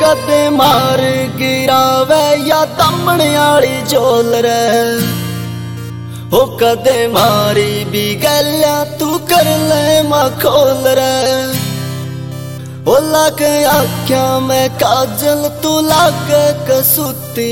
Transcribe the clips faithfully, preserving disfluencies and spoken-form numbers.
कदे मार गिरावे या दमने आली झोल रे, हो कदे मारी भी गलिया तू कर ले मां खोल रे। ओ लग आख्या मैं काजल तू लग कसूती,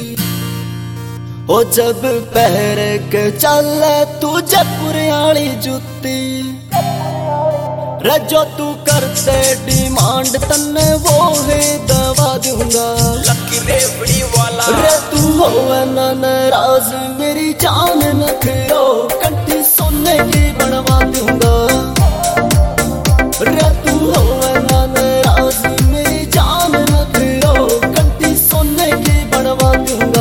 ओ जब पहर के चले तू जयपुर आली जुती रे। जो तू करते डिमांड तन्ने वो है दवा दूंगा, लकी रेवड़ी वाला रे तू हो ना नाराज मेरी जान नखरो कंठी सोने की बनवा दूंगा, रे तू हो ना नाराज मेरी जान नखरो कंठी सोने की बनवा दूंगा।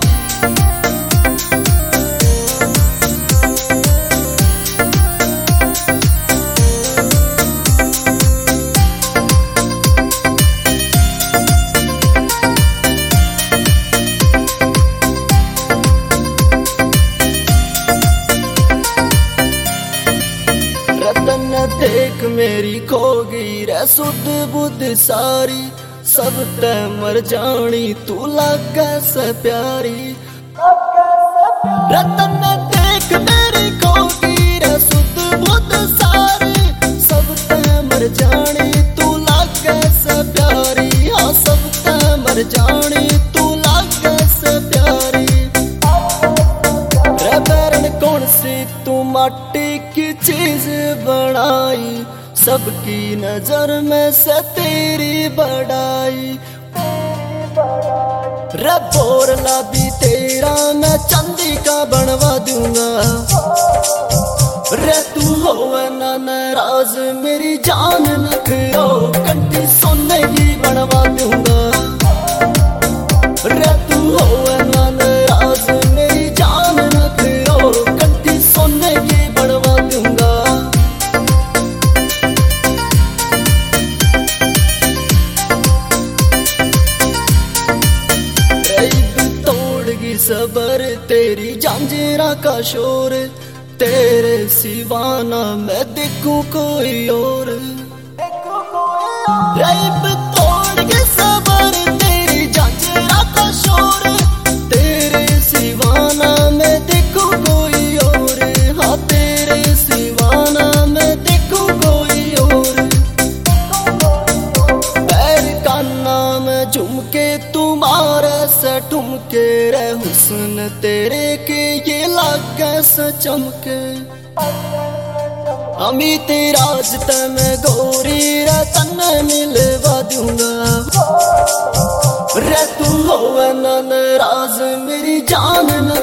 देख मेरी खो गई रे सुध बुध सारी, सब ते मर जानी तू लागे से प्यारी। रतन देख मेरी खो गई रे सुध बुध सारी, सब ते मर जानी तू लागे से प्यारी। हाँ सब ते मर जानी तू लागे से प्यारी। रे बैरन कौन सी तू माटी की चीज बनाई, सबकी नजर में से तेरी बड़ाई। रे बोरला भी तेरा मैं चांदी का बनवा दूंगा, रे तू हो ना नाराज मेरी जान नखरो कंठी सोने की बनवा दूंगा, रे तू हो ना नाराज मेरी जान नखरो कंठी सोने की बनवा दूंगा। सबर तेरी जांजरा का शोर, तेरे सिवाना मैं देखूं कोई और। रैब तोड़ के सबर तेरी जांजरा का शोर, तेरे सिवाना मैं देखूं कोई और। हाँ तेरे सिवाना मैं देखूं कोई और। पैर का नाम झुमके तुम्हारे से ठुमके रे, हुस्न तेरे के ये लागे से चमके। अमी तेरा राज मैं गोरी रे तन्ने मिलवा दूंगा, रे तू हो ना नाराज मेरी जान न